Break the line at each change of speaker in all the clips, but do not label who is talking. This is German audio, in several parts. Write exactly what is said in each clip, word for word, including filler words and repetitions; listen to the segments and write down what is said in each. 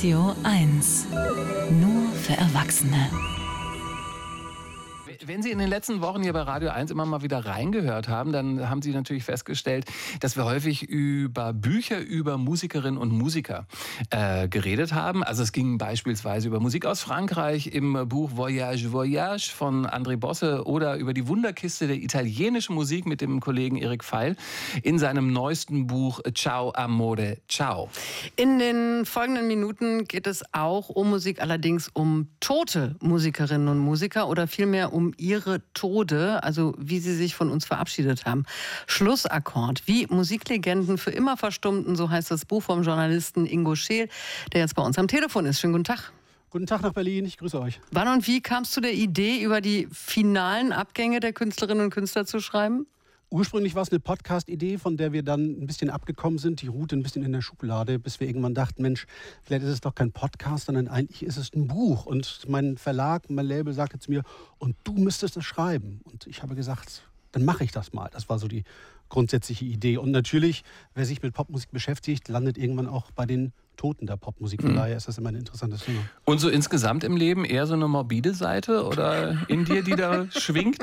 Radio eins. Nur für Erwachsene.
Wenn Sie in den letzten Wochen hier bei Radio eins immer mal wieder reingehört haben, dann haben Sie natürlich festgestellt, dass wir häufig über Bücher über Musikerinnen und Musiker äh, geredet haben. Also es ging beispielsweise über Musik aus Frankreich im Buch Voyage, Voyage von André Bosse oder über die Wunderkiste der italienischen Musik mit dem Kollegen Erik Pfeil in seinem neuesten Buch Ciao Amore, Ciao.
In den folgenden Minuten geht es auch um Musik, allerdings um tote Musikerinnen und Musiker oder vielmehr um ihre Tode, also wie sie sich von uns verabschiedet haben. Schlussakkord, wie Musiklegenden für immer verstummten, so heißt das Buch vom Journalisten Ingo Scheel, der jetzt bei uns am Telefon ist. Schönen guten Tag.
Guten Tag nach Berlin, ich grüße euch.
Wann und wie kamst du der Idee, über die finalen Abgänge der Künstlerinnen und Künstler zu schreiben?
Ursprünglich war es eine Podcast-Idee, von der wir dann ein bisschen abgekommen sind, die ruhte ein bisschen in der Schublade, bis wir irgendwann dachten, Mensch, vielleicht ist es doch kein Podcast, sondern eigentlich ist es ein Buch. Und mein Verlag, mein Label sagte zu mir, und du müsstest es schreiben. Und ich habe gesagt, dann mache ich das mal. Das war so die grundsätzliche Idee. Und natürlich, wer sich mit Popmusik beschäftigt, landet irgendwann auch bei den Toten der Popmusik. Von mhm. daher ist das immer ein interessantes Thema.
Und so insgesamt im Leben eher so eine morbide Seite oder in dir, die da schwingt?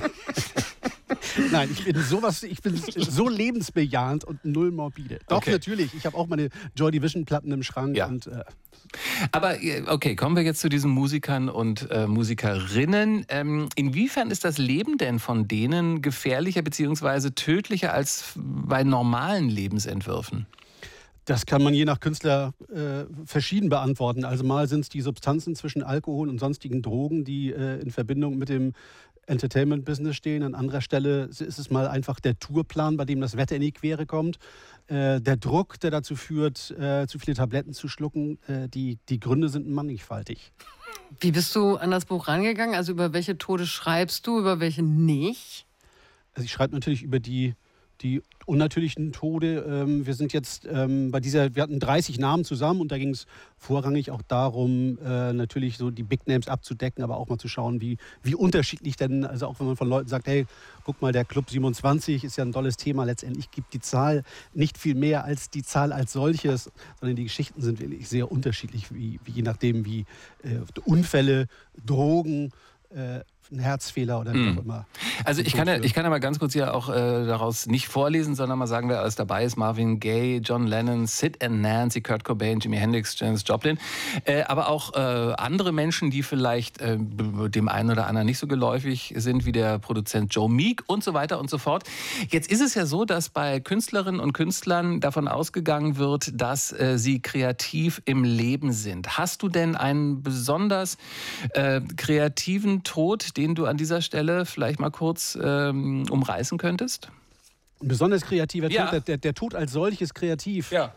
Nein, ich bin sowas, ich bin so lebensbejahend und null morbide. Doch, okay. Natürlich. Ich habe auch meine Joy Division-Platten im Schrank.
Ja.
Und, äh
Aber okay, kommen wir jetzt zu diesen Musikern und äh, Musikerinnen. Ähm, inwiefern ist das Leben denn von denen gefährlicher bzw. tödlicher als bei normalen Lebensentwürfen?
Das kann man je nach Künstler äh, verschieden beantworten. Also mal sind es die Substanzen zwischen Alkohol und sonstigen Drogen, die äh, in Verbindung mit dem Entertainment-Business stehen. An anderer Stelle ist es mal einfach der Tourplan, bei dem das Wetter in die Quere kommt. Äh, der Druck, der dazu führt, äh, zu viele Tabletten zu schlucken. Äh, die, die Gründe sind mannigfaltig.
Wie bist du an das Buch rangegangen? Also über welche Tode schreibst du, über welche nicht?
Also ich schreibe natürlich über die Die unnatürlichen Tode. Wir sind jetzt bei dieser, wir hatten dreißig Namen zusammen und da ging es vorrangig auch darum, natürlich so die Big Names abzudecken, aber auch mal zu schauen, wie, wie unterschiedlich denn, also auch wenn man von Leuten sagt, hey, guck mal, der Club siebenundzwanzig ist ja ein tolles Thema. Letztendlich gibt die Zahl nicht viel mehr als die Zahl als solches, sondern die Geschichten sind wirklich sehr unterschiedlich, wie, wie je nachdem, wie äh, Unfälle, Drogen, äh, ein Herzfehler oder wie auch immer.
Also ich kann ja, ich kann ja mal ganz kurz hier auch äh, daraus nicht vorlesen, sondern mal sagen, wer alles dabei ist. Marvin Gaye, John Lennon, Sid and Nancy, Kurt Cobain, Jimi Hendrix, Janis Joplin. Äh, aber auch äh, andere Menschen, die vielleicht äh, dem einen oder anderen nicht so geläufig sind, wie der Produzent Joe Meek und so weiter und so fort. Jetzt ist es ja so, dass bei Künstlerinnen und Künstlern davon ausgegangen wird, dass äh, sie kreativ im Leben sind. Hast du denn einen besonders äh, kreativen Tod, den du an dieser Stelle vielleicht mal kurz ähm, umreißen könntest?
Ein besonders kreativer
ja.
Tod, der, der, der Tod als solches kreativ.
Ja.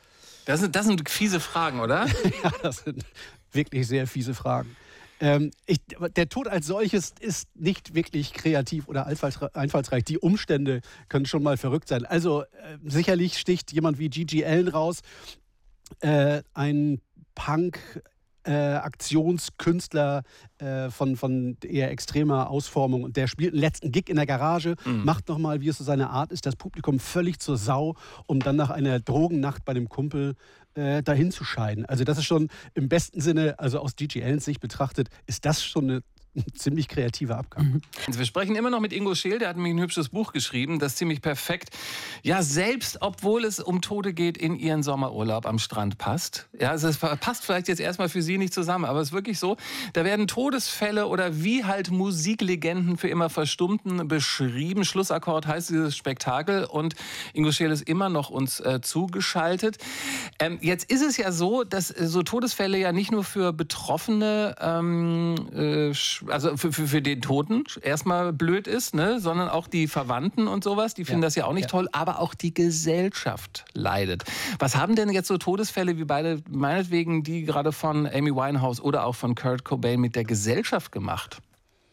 Das sind, das sind fiese Fragen, oder?
Ja, das sind wirklich sehr fiese Fragen. Ähm, ich, der Tod als solches ist nicht wirklich kreativ oder einfallsreich. Die Umstände können schon mal verrückt sein. Also äh, sicherlich sticht jemand wie Gigi Allen raus, äh, ein Punk- Äh, Aktionskünstler äh, von, von eher extremer Ausformung und der spielt einen letzten Gig in der Garage, mhm. macht nochmal, wie es so seine Art ist, das Publikum völlig zur Sau, um dann nach einer Drogennacht bei dem Kumpel äh, dahin zu scheiden. Also das ist schon im besten Sinne, also aus Gigi Allens Sicht betrachtet, ist das schon eine ein ziemlich kreativer Abgang.
Also wir sprechen immer noch mit Ingo Scheel, der hat mir ein hübsches Buch geschrieben, das ziemlich perfekt, ja, selbst obwohl es um Tode geht, in ihren Sommerurlaub am Strand passt. Ja, also es passt vielleicht jetzt erstmal für Sie nicht zusammen, aber es ist wirklich so, da werden Todesfälle oder wie halt Musiklegenden für immer Verstummten beschrieben. Schlussakkord heißt dieses Spektakel und Ingo Scheel ist immer noch uns äh, zugeschaltet. Ähm, jetzt ist es ja so, dass äh, so Todesfälle ja nicht nur für Betroffene ähm, äh, also für, für, für den Toten erstmal blöd ist, ne? Sondern auch die Verwandten und sowas, die finden ja, das ja auch nicht ja. toll, aber auch die Gesellschaft leidet. Was haben denn jetzt so Todesfälle wie beide, meinetwegen die gerade von Amy Winehouse oder auch von Kurt Cobain mit der Gesellschaft gemacht?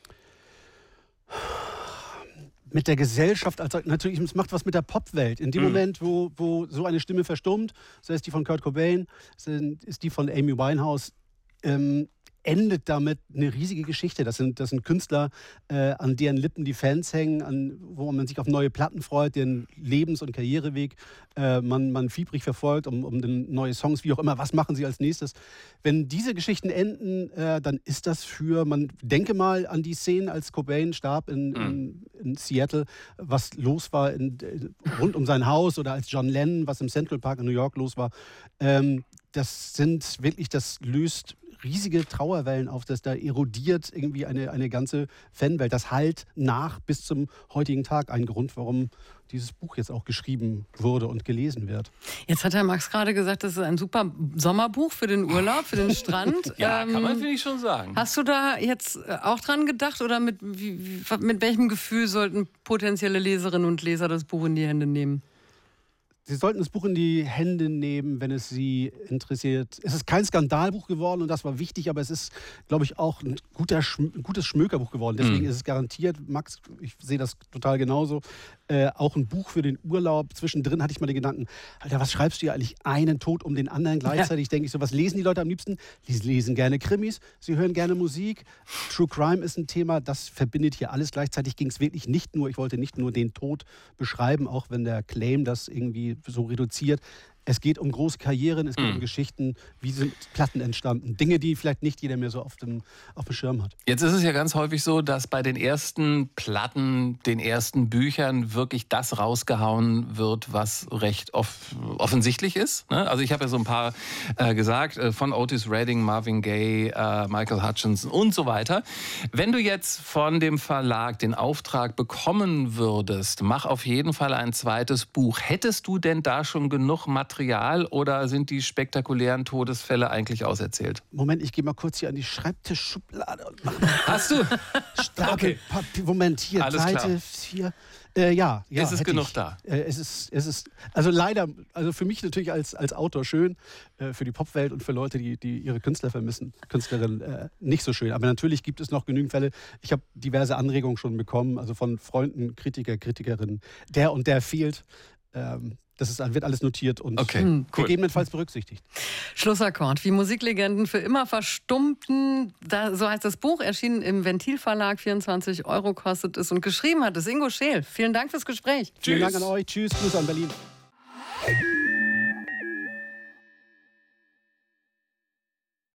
Mit der Gesellschaft, also natürlich, es macht was mit der Popwelt. In dem mhm. Moment, wo, wo so eine Stimme verstummt, sei es die von Kurt Cobain, ist die von Amy Winehouse, ähm, endet damit eine riesige Geschichte. Das sind, das sind Künstler, äh, an deren Lippen die Fans hängen, an, wo man sich auf neue Platten freut, deren Lebens- und Karriereweg äh, man, man fiebrig verfolgt, um, um den neue Songs, wie auch immer, was machen sie als nächstes. Wenn diese Geschichten enden, äh, dann ist das für, man denke mal an die Szenen, als Cobain starb in, in, in Seattle, was los war in, rund um sein Haus, oder als John Lennon, was im Central Park in New York los war. Ähm, das sind wirklich, das löst riesige Trauerwellen auf, das da erodiert irgendwie eine, eine ganze Fanwelt. Das halt nach bis zum heutigen Tag ein Grund, warum dieses Buch jetzt auch geschrieben wurde und gelesen wird.
Jetzt hat Herr Max gerade gesagt, das ist ein super Sommerbuch für den Urlaub, für den Strand.
Ja,
ähm,
kann man, finde ich, schon sagen.
Hast du da jetzt auch dran gedacht oder mit, wie, mit welchem Gefühl sollten potenzielle Leserinnen und Leser das Buch in die Hände nehmen?
Sie sollten das Buch in die Hände nehmen, wenn es Sie interessiert. Es ist kein Skandalbuch geworden und das war wichtig, aber es ist, glaube ich, auch ein, guter, ein gutes Schmökerbuch geworden. Deswegen mhm. ist es garantiert, Max, ich sehe das total genauso, äh, auch ein Buch für den Urlaub. Zwischendrin hatte ich mal den Gedanken, Alter, was schreibst du ja eigentlich einen Tod um den anderen gleichzeitig? Ja. Denke ich so, was lesen die Leute am liebsten? Die lesen gerne Krimis, sie hören gerne Musik. True Crime ist ein Thema, das verbindet hier alles. Gleichzeitig ging es wirklich nicht nur, ich wollte nicht nur den Tod beschreiben, auch wenn der Claim das irgendwie so reduziert. Es geht um große Karrieren, es geht mhm. um Geschichten, wie sind Platten entstanden. Dinge, die vielleicht nicht jeder mehr so auf dem, auf dem Schirm hat.
Jetzt ist es ja ganz häufig so, dass bei den ersten Platten, den ersten Büchern wirklich das rausgehauen wird, was recht off- offensichtlich ist. Ne? Also ich habe ja so ein paar äh, gesagt, äh, von Otis Redding, Marvin Gaye, äh, Michael Hutchinson und so weiter. Wenn du jetzt von dem Verlag den Auftrag bekommen würdest, mach auf jeden Fall ein zweites Buch. Hättest du denn da schon genug Material oder sind die spektakulären Todesfälle eigentlich auserzählt?
Moment, ich gehe mal kurz hier an die Schreibtischschublade und mache
Hast du?
Stapel
Okay.
Papier. Moment, hier,
Alles
Seite vier. Äh, ja, ja.
Ist es
hätte
genug
ich.
da?
Äh, es ist, es ist, also leider, also für mich natürlich als, als Autor schön, äh, für die Popwelt und für Leute, die, die ihre Künstler vermissen, Künstlerinnen, äh, nicht so schön. Aber natürlich gibt es noch genügend Fälle. Ich habe diverse Anregungen schon bekommen, also von Freunden, Kritiker, Kritikerinnen. Der und der fehlt. Ähm, Das ist, wird alles notiert und
okay, cool.
gegebenenfalls berücksichtigt.
Schlussakkord. Wie Musiklegenden für immer verstummten. Da, so heißt das Buch, erschienen im Ventilverlag. vierundzwanzig Euro kostet es. Und geschrieben hat es Ingo Scheel. Vielen Dank fürs Gespräch.
Tschüss. Vielen Dank an euch. Tschüss. Grüße an Berlin.